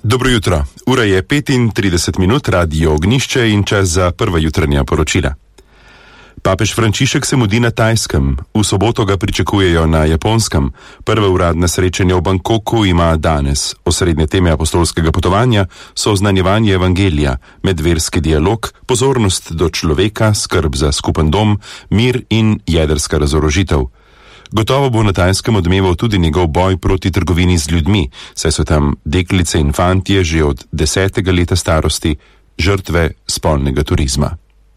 Dobro jutro. Ura je 35 minut, Radio Ognjišče in čas za prva jutranja poročila. Papež Frančišek se mudi na Tajskem, v soboto ga pričakujejo na Japonskem. Prva uradna srečanja v Bangkoku ima danes. Osrednje teme apostolskega potovanja so oznanjevanje evangelija, medverski dialog, pozornost do človeka, skrb za skupen dom, mir in jedrska razorožitev. Gotovo bo na Tajskem odmeval tudi njegov boj proti trgovini z ljudmi, saj so tam deklice in fantje že od 10. leta starosti žrtve spolnega turizma.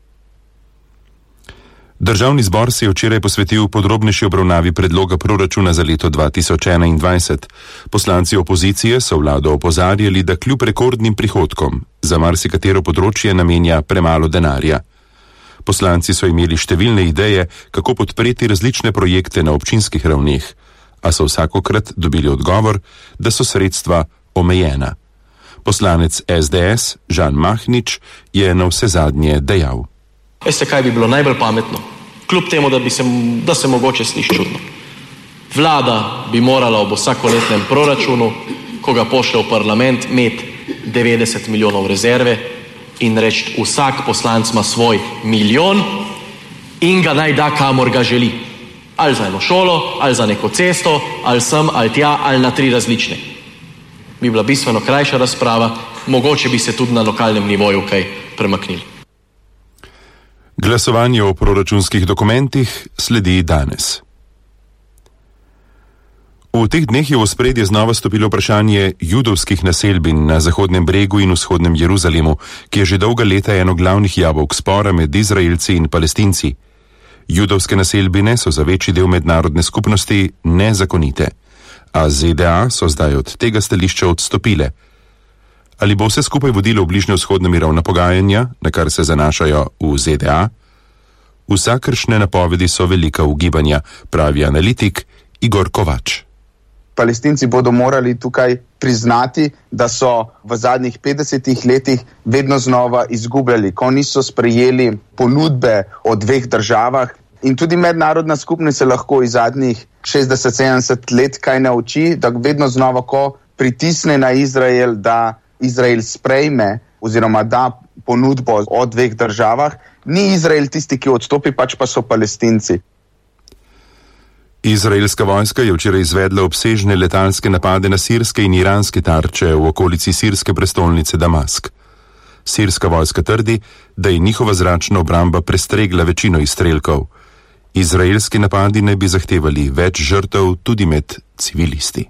Državni zbor se je včeraj posvetil podrobnejši obravnavi predloga proračuna za leto 2021. Poslanci opozicije so vlado opozarjali, da kljub rekordnim prihodkom za marsikatero področje namenja premalo denarja. Poslanci so imeli številne ideje, kako podpreti različne projekte na občinskih ravneh, a so vsakokrat dobili odgovor, da so sredstva omejena. Poslanec SDS Žan Mahnič je na vsezadnje dejal: Veste, kaj bi bilo najbolj pametno? Kljub temu, da se mogoče sliši čudno. Vlada bi morala ob vsakoletnem proračunu, ko ga pošlje v parlament, imeti 90 milijonov rezerve in reči, vsak poslanc ima svoj milijon in ga naj da, kamor ga želi. Ali za eno šolo, ali za neko cesto, ali sem, ali tja, ali na 3 različne. Bi bila bistveno krajša razprava, mogoče bi se tudi na lokalnem nivoju kaj premaknili. Glasovanje o proračunskih dokumentih sledi danes. V teh dneh je v ospredje znova stopilo vprašanje judovskih naselbin na Zahodnem bregu in vzhodnem Jeruzalemu, ki je že dolga leta eno glavnih jabolk spora med Izraelci in Palestinci. Judovske naselbine so za večji del mednarodne skupnosti nezakonite, a ZDA so zdaj od tega stališča odstopile. Ali bo vse skupaj vodilo v bližnjevzhodna mirovna pogajanja, na kar se zanašajo v ZDA? Vsakršne napovedi so velika ugibanja, pravi analitik Igor Kovač. Palestinci bodo morali tukaj priznati, da so v zadnjih 50 letih vedno znova izgubljali, ko niso sprejeli ponudbe o 2 državah. In tudi mednarodna skupnost se lahko iz zadnjih 60-70 let kaj nauči, da vedno znova, ko pritisne na Izrael, da Izrael sprejme oziroma da ponudbo o 2 državah, ni Izrael tisti, ki odstopi, pač pa so Palestinci. Izraelska vojska je včeraj izvedla obsežne letalske napade na sirske in iranske tarče v okolici sirske prestolnice Damask. Sirska vojska trdi, da je njihova zračna obramba prestregla večino izstrelkov. Izraelski napadi naj bi zahtevali več žrtev tudi med civilisti.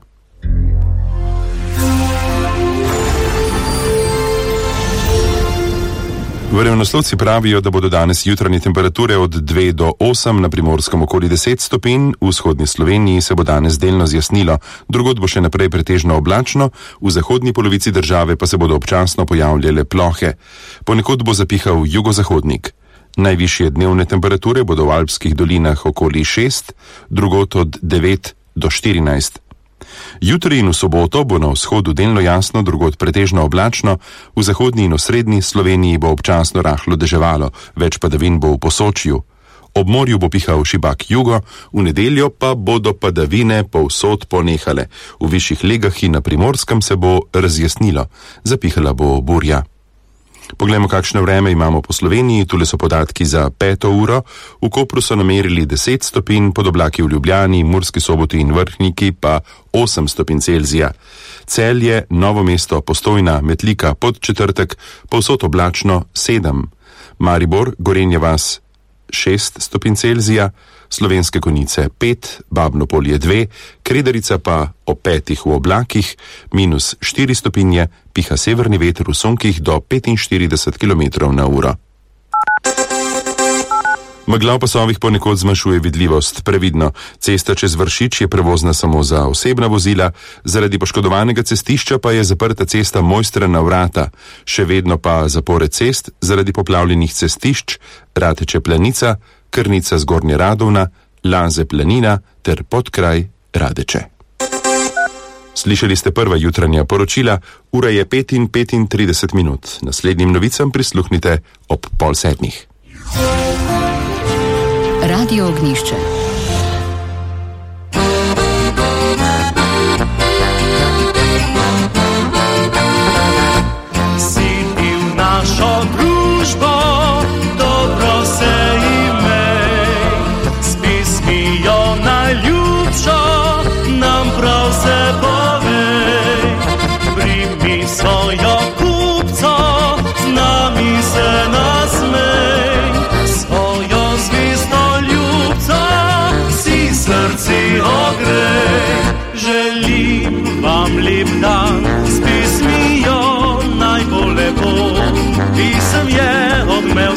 Vremenoslovci pravijo, da bodo danes jutranje temperature od 2 do 8, na Primorskem okoli 10 stopinj, v vzhodni Sloveniji se bo danes delno zjasnilo, drugod bo še naprej pretežno oblačno, v zahodni polovici države pa se bodo občasno pojavljale plohe. Ponekod bo zapihal jugozahodnik. Najvišje dnevne temperature bodo v alpskih dolinah okoli 6, drugod od 9 do 14. Jutri in v soboto bo na vzhodu delno jasno, drugod pretežno oblačno, v zahodni in osrednji Sloveniji bo občasno rahlo deževalo, več padavin bo v Posočju. Ob morju bo pihal šibak jugo, v nedeljo pa bodo padavine povsod ponehale. V višjih legah in na Primorskem se bo razjasnilo, zapihala bo burja. Poglejmo, kakšno vreme imamo po Sloveniji. Tule so podatki za 5. uro. V Kopru so namerili 10 stopinj, pod oblaki v Ljubljani, Murski Soboti in Vrhniki pa 8 stopinj Celzija. Celje, Novo mesto, Postojna, Metlika, Podčetrtek, povsod oblačno 7. Maribor, Gorenja vas 6 stopinj Celzija, Slovenske Konjice 5, Babno Polje 2, Kredarica pa ob 5 v oblakih, -4 stopinje, piha severni veter v sunkih do 45 km/h. Megla v pasovih ponekod zmanjšuje vidljivost, previdno. Cesta čez Vršič je prevozna samo za osebna vozila, zaradi poškodovanega cestišča pa je zaprta cesta Mojstrana vrata, še vedno pa zapore cest zaradi poplavljenih cestišč Rateče Planica, Krnica Zgornja Radovna, Laze Planina ter Podkraj Radeče. Slišali ste prva jutranja poročila, ura je 5:35 minut. Naslednjim novicam prisluhnite ob 6:30. Radio Ognjišče.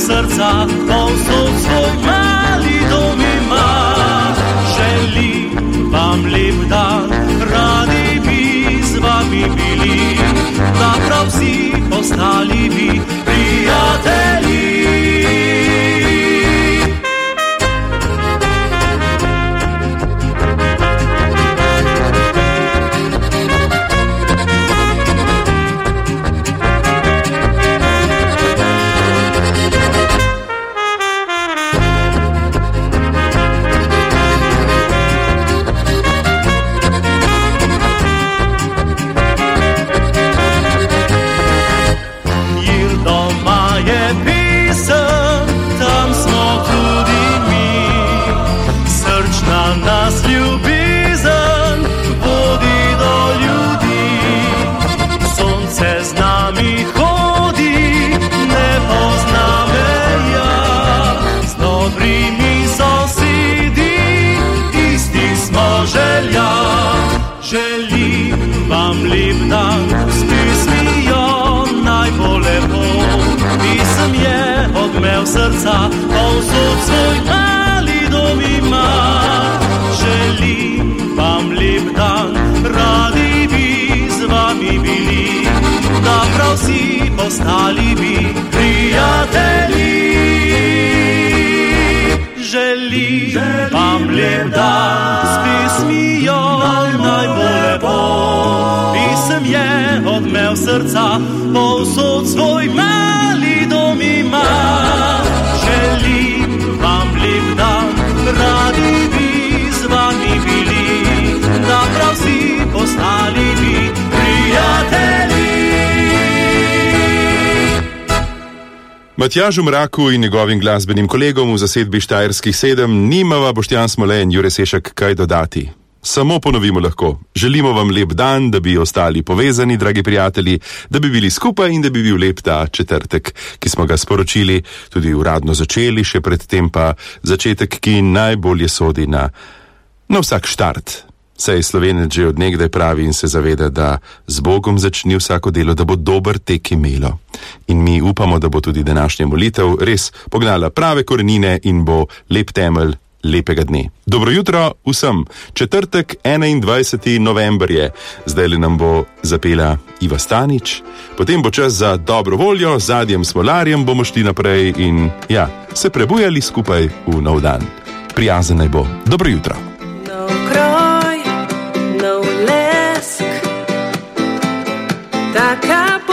srca, povsod svoj mali dom ima. Želim vam lep dan, radi bi z vami bili, da prav vsi postali bi prijatelji. Želim vam lep dan, s pesmijo najbolj lepo. Pisem je odmev srca, povsod svoj mali dom ima. Želim vam lep dan, radi bi z vami bili, da prav vsi postali bi prijatelji. Želim vam lep dan, s pesmijo najbolj lepo. Pisem je odmev srca, povsod svoj mali dom ima. Želim vam lep dan, radi bi z vami bili, da prav vsi postali bi prijatelji. Matjažu Mraku in njegovim glasbenim kolegom v zasedbi Štajerskih 7 nimava Boštjan Smole in Jure Sešek kaj dodati. Samo ponovimo lahko, želimo vam lep dan, da bi ostali povezani, dragi prijatelji, da bi bili skupaj in da bi bil lep ta četrtek, ki smo ga sporočili, tudi uradno začeli, še predtem pa začetek, ki najbolje sodi na vsak štart. Saj Slovenec že od nekdaj pravi in se zaveda, da z Bogom začni vsako delo, da bo dober tek imelo. In mi upamo, da bo tudi današnja molitev res pognala prave korenine in bo lep temelj lepega dne. Dobro jutro vsem. Četrtek, 21. november je. Zdaj le nam bo zapela Iva Stanič. Potem bo čas za dobro voljo, z Adjem Smolarjem bomo šli naprej in se prebujali skupaj v nov dan. Prijazen naj bo. Dobro jutro. No kroj, no lesk, taka